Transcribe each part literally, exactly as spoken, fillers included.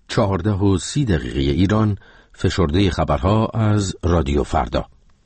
چهارده و سی دقیقه ایران، فشرده خبرها از رادیو فردا.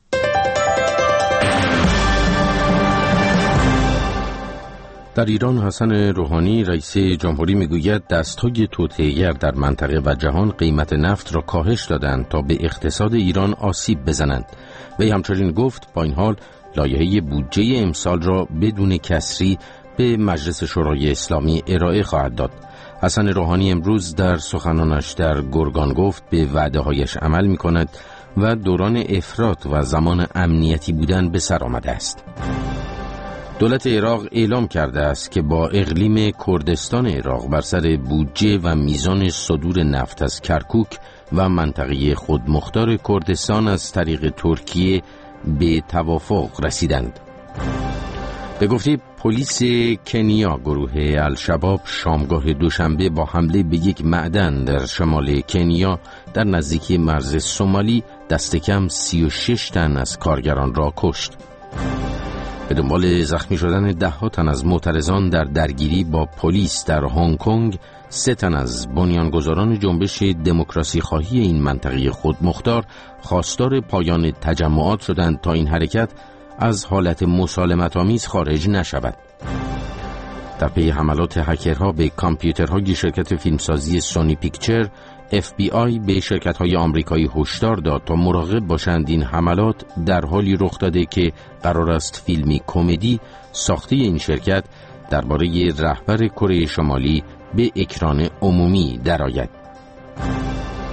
در ایران حسن روحانی رئیس جمهوری میگوید دست‌های توطئه‌گر در منطقه و جهان قیمت نفت را کاهش دادند تا به اقتصاد ایران آسیب بزنند. وی همچنین گفت با این حال لایحه بودجه امسال را بدون کسری به مجلس شورای اسلامی ارائه خواهد داد. حسن روحانی امروز در سخنانش در گرگان گفت به وعده‌هایش عمل می‌کند و دوران افراط و زمان امنیتی بودن به سر آمده است. دولت عراق اعلام کرده است که با اقلیم کردستان عراق بر سر بودجه و میزان صدور نفت از کرکوک و منطقه خودمختار کردستان از طریق ترکیه به توافق رسیدند. به گفته پلیس کنیا، گروه الشباب شامگاه دوشنبه با حمله به یک معدن در شمال کنیا در نزدیکی مرز سومالی دست کم سی و شش تن از کارگران را کشت. به دنبال زخمی شدن ده ها تن از معترضان در درگیری با پلیس در هنگ کنگ، سه تن از بنیانگذاران جنبش دموکراسی خواهی این منطقه خودمختار خواستار پایان تجمعات شدند تا این حرکت از حالت مسالمت آمیز خارج نشود. در پی حملات هکرها به کامپیوترهای شرکت فیلمسازی سونی پیکچر، اف بی آی به شرکت‌های آمریکایی هشدار داد تا مراقب باشند این حملات در حالی رخ داده که قرار است فیلمی کمدی ساخته این شرکت درباره رهبر کره شمالی به اکران عمومی درآید.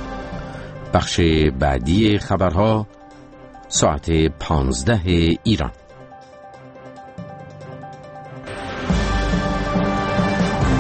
بخش بعدی خبرها ساعت پانزده ایران.